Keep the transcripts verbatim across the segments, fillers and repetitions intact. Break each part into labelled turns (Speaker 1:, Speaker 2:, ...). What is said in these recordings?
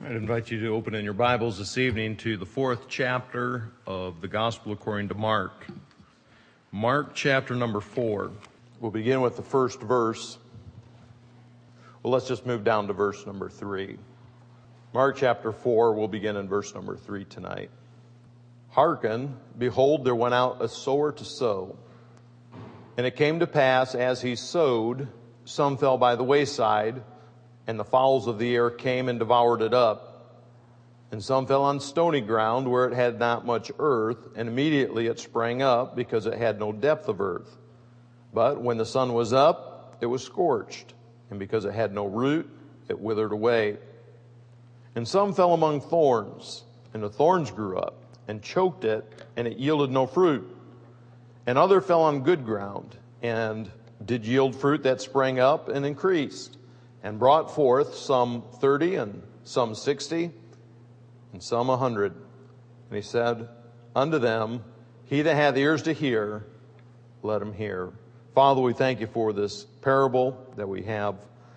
Speaker 1: I'd invite you to open in your Bibles this evening to the fourth chapter of the Gospel according to Mark. Mark chapter number four. We'll begin with the first verse. Well, let's just move down to verse number three. Mark chapter four, we'll begin in verse number three tonight. Hearken, behold, there went out a sower to sow. And it came to pass, as he sowed, some fell by the wayside, and the fowls of the air came and devoured it up. And some fell on stony ground where it had not much earth, and immediately it sprang up because it had no depth of earth. But when the sun was up, it was scorched, and because it had no root, it withered away. And some fell among thorns, and the thorns grew up and choked it, and it yielded no fruit. And other fell on good ground, and did yield fruit that sprang up and increased, and brought forth some thirty, and some sixty, and some a hundred. And he said unto them, He that hath ears to hear, let him hear. Father, we thank you for this parable that we have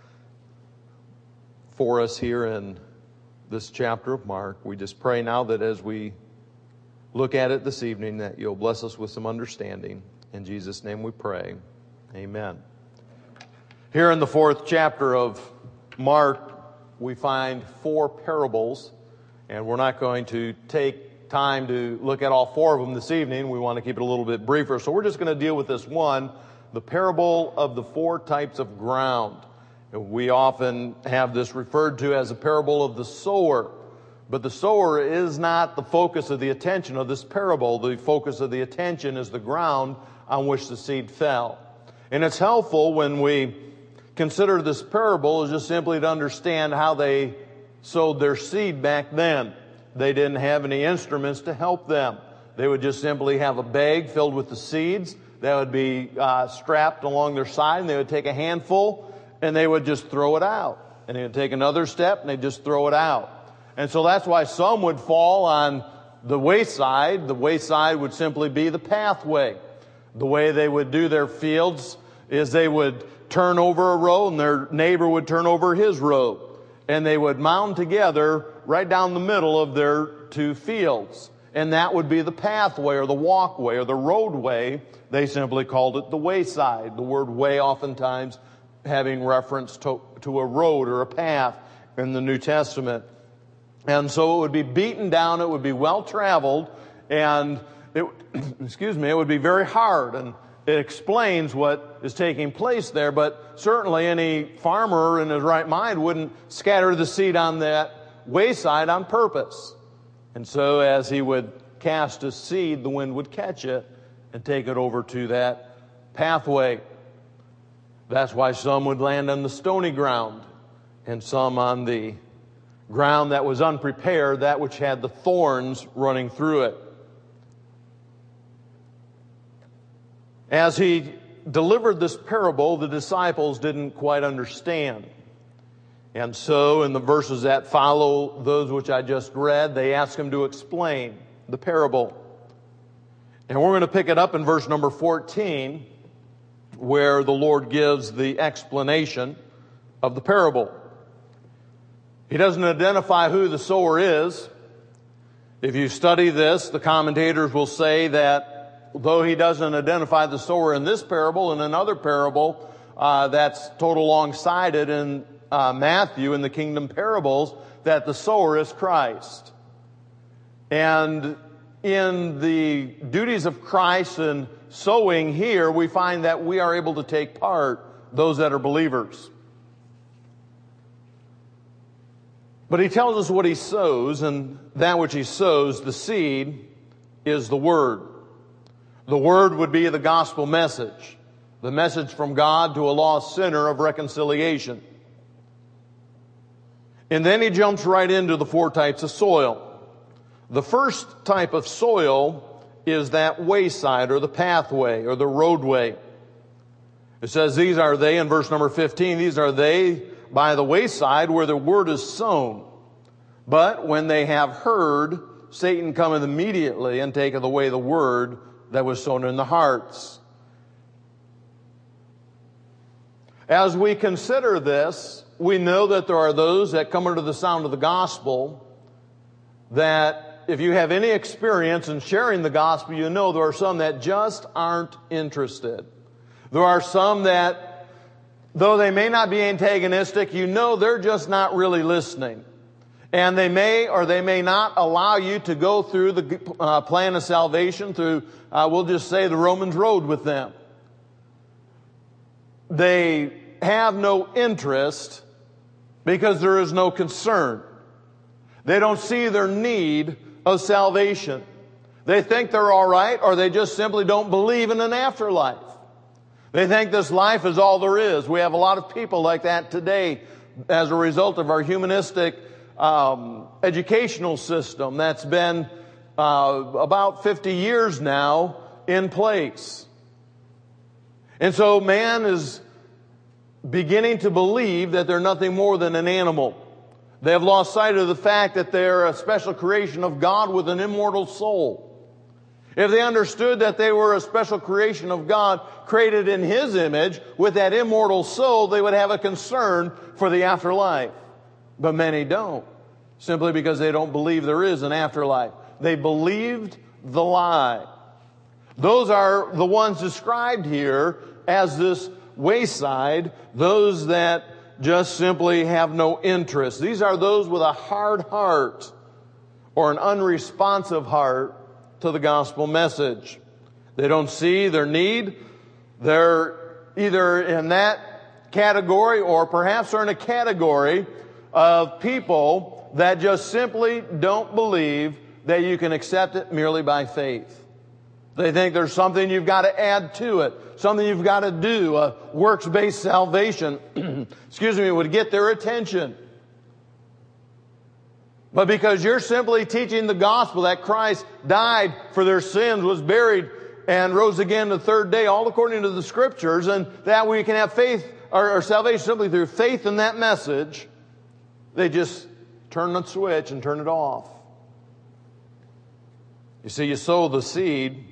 Speaker 1: for us here in this chapter of Mark. We just pray now that as we look at it this evening, that you'll bless us with some understanding. In Jesus' name we pray. Amen. Here in the fourth chapter of Mark, we find four parables, and we're not going to take time to look at all four of them this evening. We want to keep it a little bit briefer, so we're just going to deal with this one, the parable of the four types of ground. We often have this referred to as a parable of the sower, but the sower is not the focus of the attention of this parable. The focus of the attention is the ground on which the seed fell. And it's helpful when we consider this parable is just simply to understand how they sowed their seed back then. They didn't have any instruments to help them. They would just simply have a bag filled with the seeds that would be uh, strapped along their side, and they would take a handful and they would just throw it out. And they would take another step and they'd just throw it out. And so that's why some would fall on the wayside. The wayside would simply be the pathway. The way they would do their fields is they would turn over a row and their neighbor would turn over his row. And they would mound together right down the middle of their two fields. And that would be the pathway or the walkway or the roadway. They simply called it the wayside. The word way oftentimes having reference to, to a road or a path in the New Testament. And so it would be beaten down, it would be well traveled, and it, excuse me, it would be very hard. And it explains what is taking place there, but certainly any farmer in his right mind wouldn't scatter the seed on that wayside on purpose. And so as he would cast his seed, the wind would catch it and take it over to that pathway. That's why some would land on the stony ground and some on the ground that was unprepared, that which had the thorns running through it. As he delivered this parable, the disciples didn't quite understand. And so in the verses that follow those which I just read, they ask him to explain the parable. And we're going to pick it up in verse number fourteen, where the Lord gives the explanation of the parable. He doesn't identify who the sower is. If you study this, the commentators will say that though he doesn't identify the sower in this parable, in another parable uh, that's taught alongside it in uh, Matthew in the kingdom parables, that the sower is Christ. And in the duties of Christ and sowing here, we find that we are able to take part, those that are believers. But he tells us what he sows, and that which he sows, the seed, is the word. The word would be the gospel message, the message from God to a lost sinner of reconciliation. And then he jumps right into the four types of soil. The first type of soil is that wayside or the pathway or the roadway. It says these are they in verse number fifteen, these are they by the wayside where the word is sown. But when they have heard, Satan cometh immediately and taketh away the word that was sown in the hearts. As we consider this, we know that there are those that come under the sound of the gospel that if you have any experience in sharing the gospel, you know there are some that just aren't interested. There are some that, though they may not be antagonistic, you know they're just not really listening. And they may or they may not allow you to go through the uh, plan of salvation through, uh, we'll just say, the Romans road with them. They have no interest because there is no concern. They don't see their need of salvation. They think they're all right, or they just simply don't believe in an afterlife. They think this life is all there is. We have a lot of people like that today as a result of our humanistic um, educational system that's been uh, about fifty years now in place. And so man is beginning to believe that they're nothing more than an animal. They have lost sight of the fact that they're a special creation of God with an immortal soul. If they understood that they were a special creation of God created in His image with that immortal soul, they would have a concern for the afterlife. But many don't, simply because they don't believe there is an afterlife. They believed the lie. Those are the ones described here as this wayside, those that just simply have no interest. These are those with a hard heart or an unresponsive heart to the gospel message. They don't see their need. They're either in that category or perhaps they're in a category of people that just simply don't believe that you can accept it merely by faith. They think there's something you've got to add to it, something you've got to do, a works-based salvation, excuse me, would get their attention. But because you're simply teaching the gospel that Christ died for their sins, was buried, and rose again the third day, all according to the Scriptures, and that we can have faith or, or salvation simply through faith in that message, they just turn the switch and turn it off. You see, you sow the seed,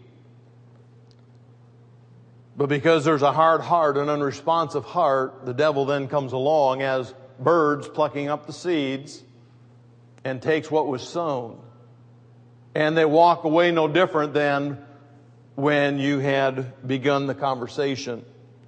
Speaker 1: but because there's a hard heart, an unresponsive heart, the devil then comes along as birds plucking up the seeds and takes what was sown. And they walk away no different than when you had begun the conversation.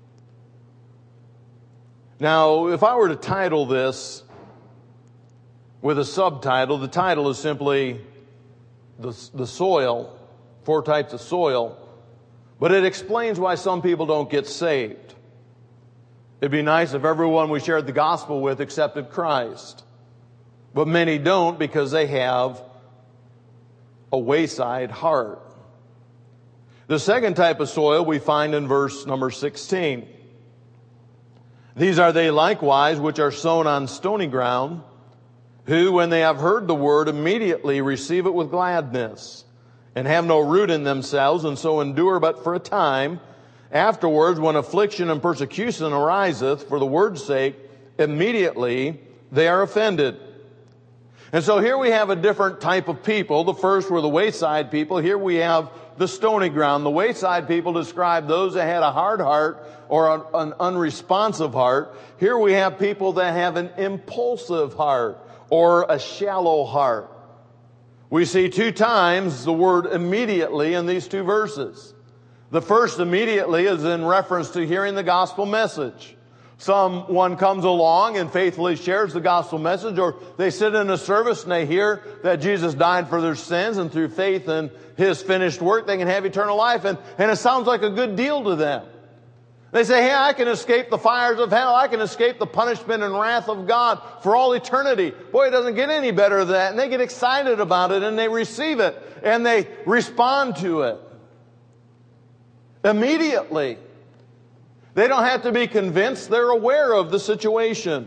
Speaker 1: Now, if I were to title this with a subtitle, the title is simply the, the soil, four types of soil. But it explains why some people don't get saved. It'd be nice if everyone we shared the gospel with accepted Christ. But many don't because they have a wayside heart. The second type of soil we find in verse number sixteen. These are they likewise which are sown on stony ground, who, when they have heard the word, immediately receive it with gladness, and have no root in themselves, and so endure but for a time. Afterwards, when affliction and persecution ariseth for the word's sake, immediately they are offended. And so here we have a different type of people. The first were the wayside people. Here we have the stony ground. The wayside people describe those that had a hard heart or an, an unresponsive heart. Here we have people that have an impulsive heart or a shallow heart. We see two times the word immediately in these two verses. The first immediately is in reference to hearing the gospel message. Someone comes along and faithfully shares the gospel message, or they sit in a service and they hear that Jesus died for their sins, and through faith in His finished work they can have eternal life, and, and it sounds like a good deal to them. They say, hey, I can escape the fires of hell. I can escape the punishment and wrath of God for all eternity. Boy, it doesn't get any better than that. And they get excited about it and they receive it and they respond to it immediately. They don't have to be convinced. They're aware of the situation.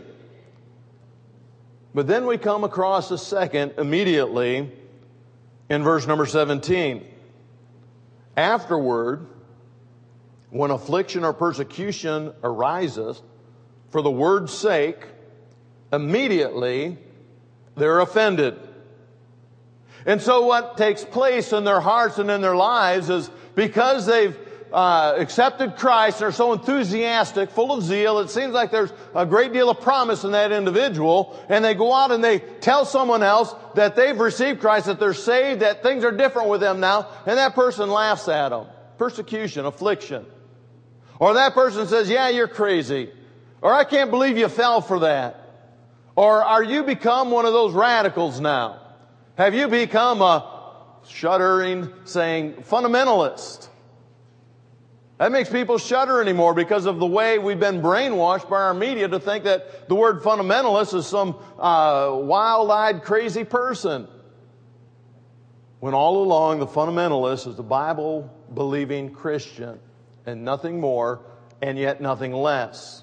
Speaker 1: But then we come across a second immediately in verse number seventeen. Afterward, when affliction or persecution arises for the word's sake, immediately they're offended. And so what takes place in their hearts and in their lives is because they've uh, accepted Christ, they're so enthusiastic, full of zeal, it seems like there's a great deal of promise in that individual, and they go out and they tell someone else that they've received Christ, that they're saved, that things are different with them now, and that person laughs at them. Persecution, affliction. Or that person says, yeah, you're crazy. Or I can't believe you fell for that. Or are you become one of those radicals now? Have you become a shuddering, saying, fundamentalist? That makes people shudder anymore because of the way we've been brainwashed by our media to think that the word fundamentalist is some uh, wild-eyed, crazy person. When all along the fundamentalist is the Bible-believing Christian and nothing more and yet nothing less.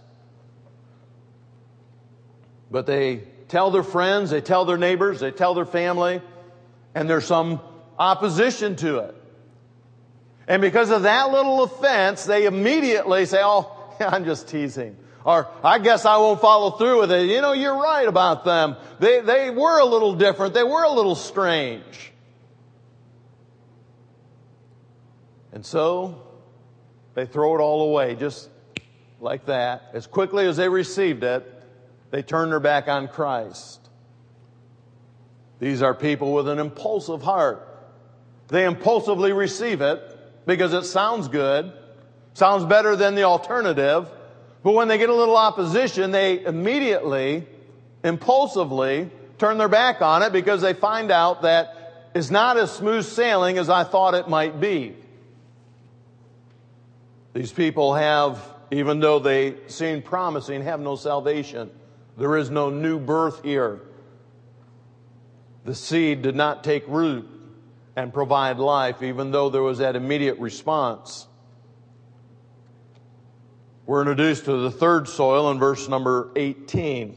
Speaker 1: But they tell their friends, they tell their neighbors, they tell their family, and there's some opposition to it. And because of that little offense, they immediately say, oh, I'm just teasing. Or, I guess I won't follow through with it. You know, you're right about them. They, they were a little different. They were a little strange. And so, they throw it all away, just like that. As quickly as they received it, they turn their back on Christ. These are people with an impulsive heart. They impulsively receive it because it sounds good, sounds better than the alternative. But when they get a little opposition, they immediately, impulsively turn their back on it because they find out that it's not as smooth sailing as I thought it might be. These people have, even though they seem promising, have no salvation. There is no new birth here. The seed did not take root and provide life, even though there was that immediate response. We're introduced to the third soil in verse number eighteen.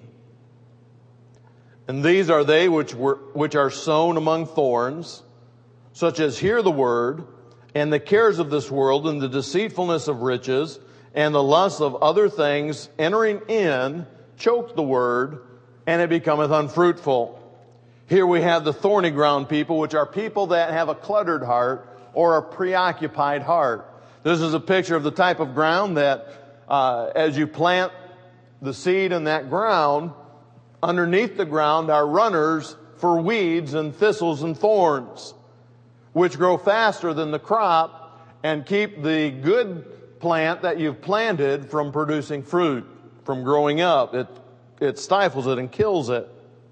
Speaker 1: And these are they which were, which are sown among thorns, such as hear the word, and the cares of this world, and the deceitfulness of riches, and the lust of other things entering in, choke the word, and it becometh unfruitful. Here we have the thorny ground people, which are people that have a cluttered heart or a preoccupied heart. This is a picture of the type of ground that uh, as you plant the seed in that ground, underneath the ground are runners for weeds and thistles and thorns, which grow faster than the crop and keep the good plant that you've planted from producing fruit, from growing up. It, it stifles it and kills it.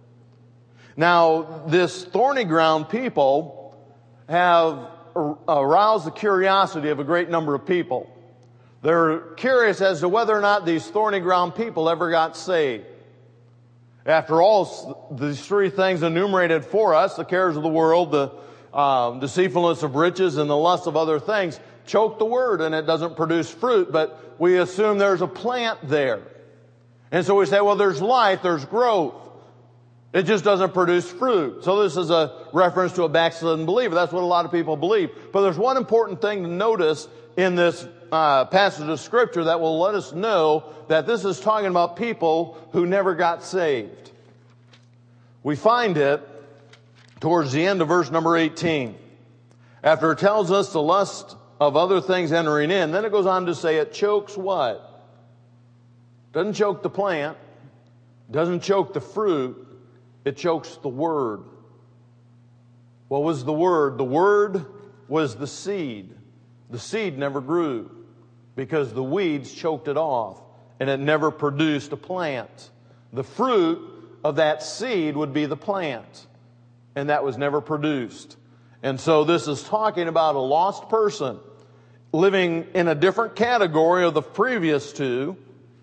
Speaker 1: Now, this thorny ground people have aroused the curiosity of a great number of people. They're curious as to whether or not these thorny ground people ever got saved. After all, these three things enumerated for us, the cares of the world, the um, deceitfulness of riches, and the lust of other things, choke the word and it doesn't produce fruit, but we assume there's a plant there. And so we say, well, there's life, there's growth. It just doesn't produce fruit. So this is a reference to a backslidden believer. That's what a lot of people believe. But there's one important thing to notice in this uh, passage of Scripture that will let us know that this is talking about people who never got saved. We find it towards the end of verse number eighteen. After it tells us the lust of other things entering in, then it goes on to say it chokes what? Doesn't choke the plant. Doesn't choke the fruit. It chokes the word. What was the word? The word was the seed. The seed never grew because the weeds choked it off and it never produced a plant. The fruit of that seed would be the plant, and that was never produced. And so this is talking about a lost person living in a different category of the previous two,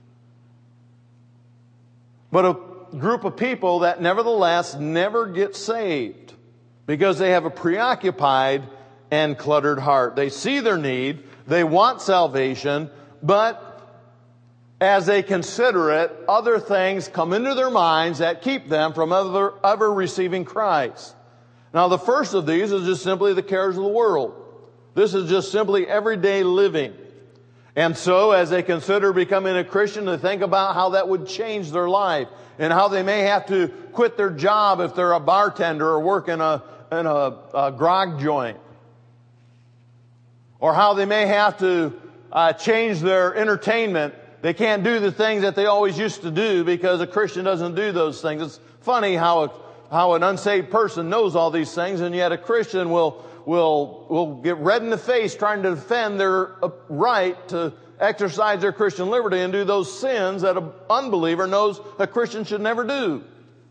Speaker 1: but a group of people that nevertheless never get saved because they have a preoccupied and cluttered heart. They see their need, they want salvation, but as they consider it, other things come into their minds that keep them from ever, ever receiving Christ. Now, the first of these is just simply the cares of the world. This is just simply everyday living. And so, as they consider becoming a Christian, they think about how that would change their life and how they may have to quit their job if they're a bartender or work in a, in a, a grog joint. or how they may have to uh, change their entertainment. They can't do the things that they always used to do because a Christian doesn't do those things. It's funny how a, how an unsaved person knows all these things, and yet a Christian will will will get red in the face trying to defend their right to exercise their Christian liberty and do those sins that an unbeliever knows a Christian should never do.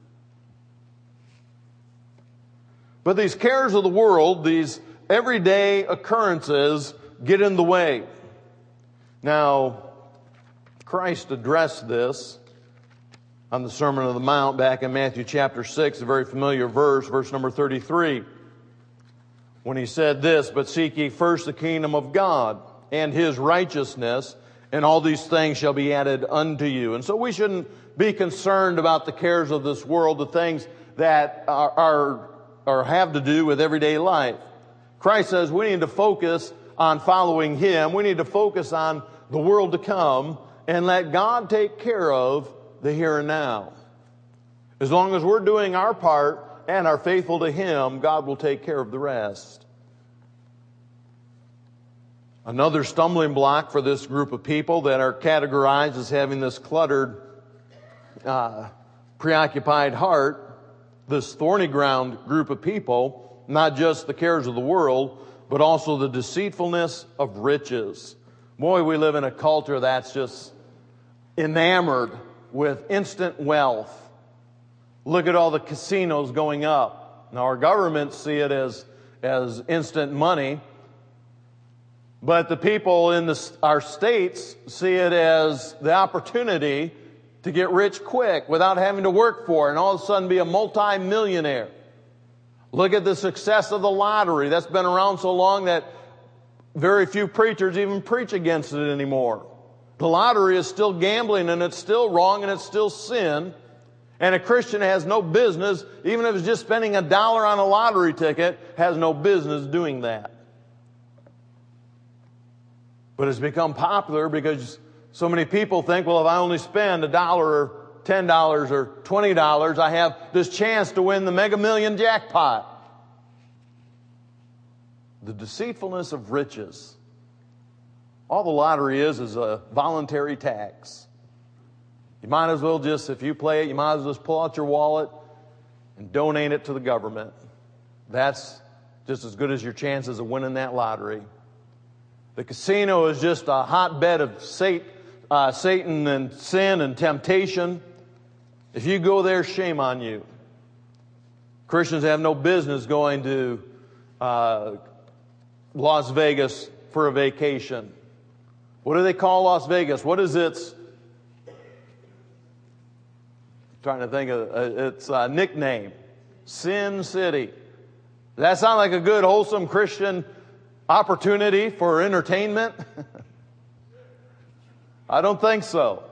Speaker 1: But these cares of the world, these everyday occurrences, get in the way. Now, Christ addressed this on the Sermon on the Mount back in Matthew chapter six, a very familiar verse, verse number thirty-three, when he said this, "But seek ye first the kingdom of God and His righteousness, and all these things shall be added unto you." And so we shouldn't be concerned about the cares of this world, the things that are, are, are have to do with everyday life. Christ says we need to focus on following Him. We need to focus on the world to come and let God take care of the here and now. As long as we're doing our part and are faithful to Him, God will take care of the rest. Another stumbling block for this group of people that are categorized as having this cluttered, uh, preoccupied heart, this thorny ground group of people, not just the cares of the world, but also the deceitfulness of riches. Boy, we live in a culture that's just enamored with instant wealth. Look at all the casinos going up. Now, our governments see it as, as instant money, but the people in the, our states see it as the opportunity to get rich quick without having to work for it and all of a sudden be a multi-millionaire. Look at the success of the lottery. That's been around so long that very few preachers even preach against it anymore. The lottery is still gambling, and it's still wrong, and it's still sin. And a Christian has no business, even if it's just spending a dollar on a lottery ticket, has no business doing that. But it's become popular because so many people think, well, if I only spend a dollar or ten dollars or twenty dollars, I have this chance to win the Mega Million jackpot. The deceitfulness of riches. All the lottery is is a voluntary tax. You might as well just, if you play it, you might as well just pull out your wallet and donate it to the government. That's just as good as your chances of winning that lottery. The casino is just a hotbed of Satan, uh, Satan and sin and temptation. If you go there, shame on you. Christians have no business going to uh, Las Vegas for a vacation. What do they call Las Vegas? What is its, trying to think of uh, its uh, nickname? Sin City. Does that sound like a good, wholesome Christian opportunity for entertainment? I don't think so.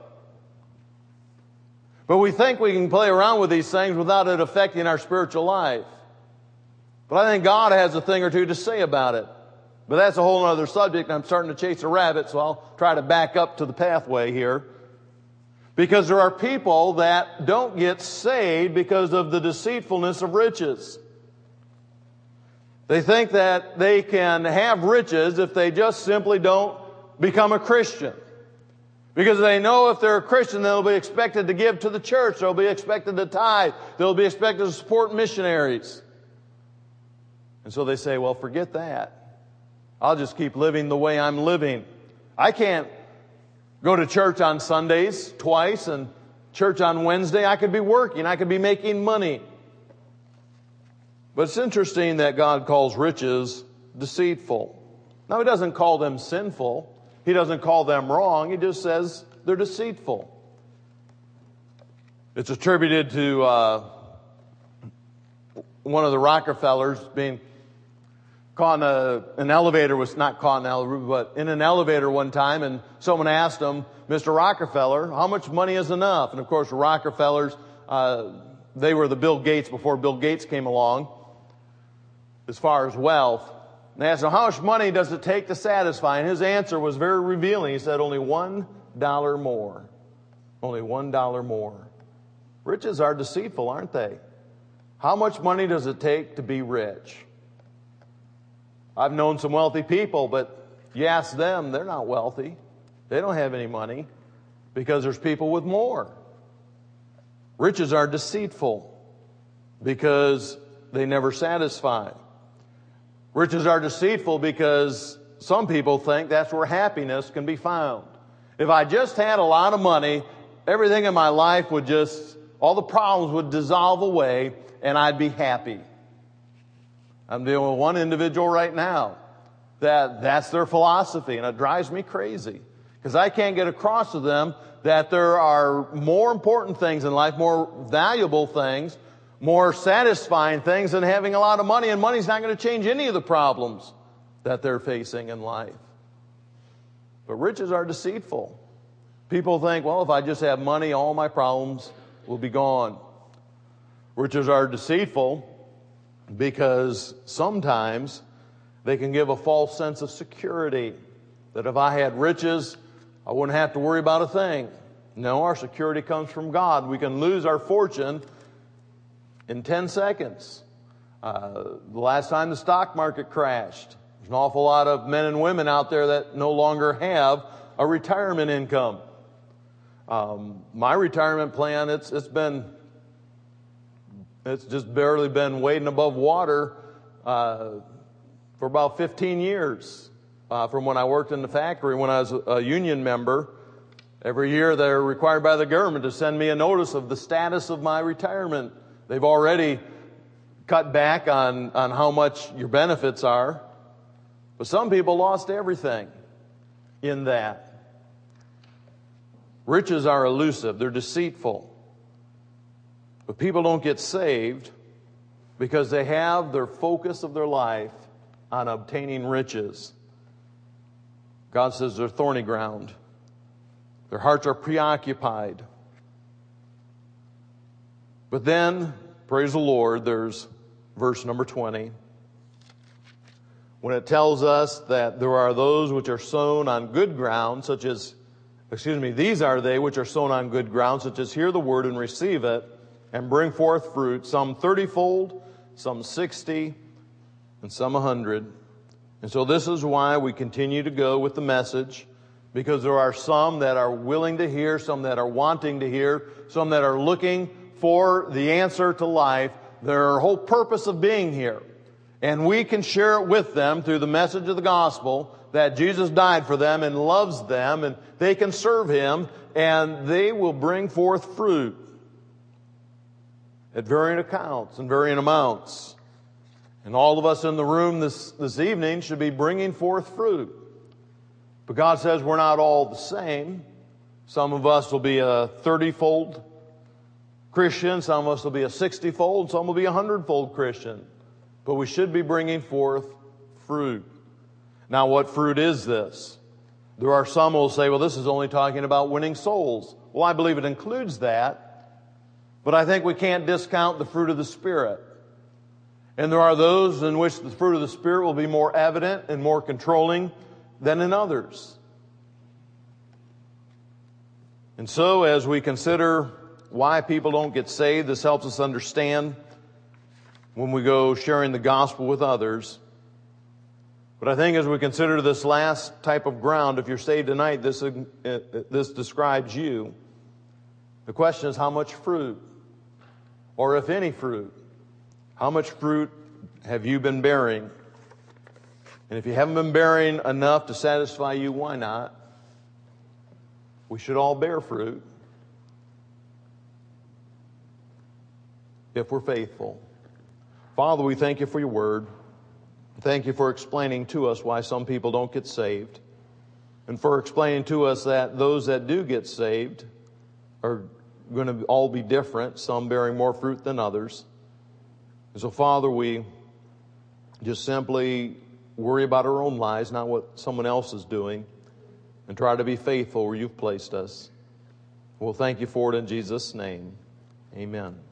Speaker 1: But we think we can play around with these things without it affecting our spiritual life. But I think God has a thing or two to say about it. But that's a whole other subject, and I'm starting to chase a rabbit, so I'll try to back up to the pathway here. Because there are people that don't get saved because of the deceitfulness of riches. They think that they can have riches if they just simply don't become a Christian. Because they know if they're a Christian, they'll be expected to give to the church. They'll be expected to tithe. They'll be expected to support missionaries. And so they say, well, forget that. I'll just keep living the way I'm living. I can't go to church on Sundays twice and church on Wednesday. I could be working. I could be making money. But it's interesting that God calls riches deceitful. Now, He doesn't call them sinful. He doesn't call them wrong. He just says they're deceitful. It's attributed to uh, one of the Rockefellers being caught in a, an elevator, was not caught in an elevator, but in an elevator one time, and someone asked him, Mister Rockefeller, how much money is enough? And of course, the Rockefellers, uh, they were the Bill Gates before Bill Gates came along, as far as wealth. And they asked him, how much money does it take to satisfy? And his answer was very revealing. He said, only one dollar more. Only one dollar more. Riches are deceitful, aren't they? How much money does it take to be rich? I've known some wealthy people, but you ask them, they're not wealthy. They don't have any money because there's people with more. Riches are deceitful because they never satisfy. Riches are deceitful because some people think that's where happiness can be found. If I just had a lot of money, everything in my life would just, all the problems would dissolve away and I'd be happy. I'm dealing with one individual right now that that's their philosophy, and it drives me crazy because I can't get across to them that there are more important things in life, more valuable things, more satisfying things than having a lot of money, and money's not going to change any of the problems that they're facing in life. But riches are deceitful. People think, well, if I just have money, all my problems will be gone. Riches are deceitful because sometimes they can give a false sense of security, that if I had riches, I wouldn't have to worry about a thing. No, our security comes from God. We can lose our fortune in ten seconds. Uh, the last time the stock market crashed, there's an awful lot of men and women out there that no longer have a retirement income. Um, my retirement plan, it's it's been, it's just barely been wading above water uh, for about fifteen years. Uh, from when I worked in the factory, when I was a union member, every year they're required by the government to send me a notice of the status of my retirement. They've already cut back on, on how much your benefits are. But some people lost everything in that. Riches are elusive. They're deceitful. But people don't get saved because they have their focus of their life on obtaining riches. God says they're thorny ground. Their hearts are preoccupied. But then, praise the Lord, there's verse number twenty. When it tells us that there are those which are sown on good ground, such as, excuse me, these are they which are sown on good ground, such as hear the word and receive it, and bring forth fruit, some thirty-fold, some sixty, and some a hundred. And so this is why we continue to go with the message, because there are some that are willing to hear, some that are wanting to hear, some that are looking for the answer to life, their whole purpose of being here. And we can share it with them through the message of the gospel that Jesus died for them and loves them, and they can serve Him, and they will bring forth fruit at varying accounts and varying amounts. And all of us in the room this, this evening should be bringing forth fruit. But God says we're not all the same. Some of us will be a thirty-fold Christian. Some of us will be a sixty-fold. Some will be a hundred-fold Christian. But we should be bringing forth fruit. Now, what fruit is this? There are some who will say, well, this is only talking about winning souls. Well, I believe it includes that. But I think we can't discount the fruit of the Spirit. And there are those in which the fruit of the Spirit will be more evident and more controlling than in others. And so as we consider why people don't get saved, this helps us understand when we go sharing the gospel with others. But I think as we consider this last type of ground, if you're saved tonight, this, uh, this describes you. The question is how much fruit, or if any fruit, how much fruit have you been bearing? And if you haven't been bearing enough to satisfy you, why not? We should all bear fruit if we're faithful. Father, we thank you for your word. Thank you for explaining to us why some people don't get saved, and for explaining to us that those that do get saved are going to all be different, some bearing more fruit than others. And so, Father, we just simply worry about our own lives, not what someone else is doing, and try to be faithful where you've placed us. We'll thank you for it in Jesus' name. Amen.